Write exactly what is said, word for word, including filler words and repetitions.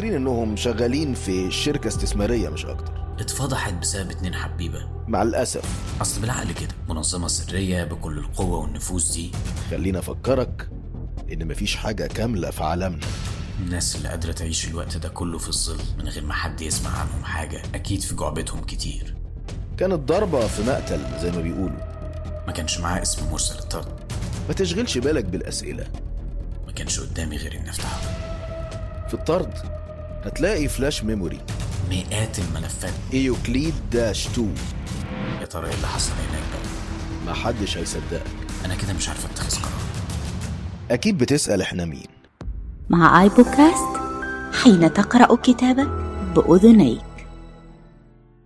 فاكرين انهم شغالين في شركة استثمارية مش اكتر. اتفضحت بسبب اتنين حبيبة مع الأسف. اصل بالعقل كده منظمة سرية بكل القوة والنفوذ دي. خلينا افكرك ان مفيش حاجة كاملة في عالمنا. الناس اللي قادرة تعيش الوقت ده كله في الظل من غير ما حد يسمع عنهم حاجة اكيد في جعبتهم كتير. كانت ضربة في مقتل زي ما بيقولوا. ما كانش معاه اسم مرسل الطرد. ما تشغلش بالك بالأسئلة. ما كانش قدامي غير ان افتحه. في الطرد هتلاقي فلاش ميموري، مئات الملفات ايوكليد داش اتنين. يا ترى ايه اللي حصل هناك بقى؟ ما حدش هيصدقك. انا كده مش عارف اتخذ قرار. اكيد بتسأل احنا مين. مع آي بودكاست، حين تقرأ كتابك بأذنيك.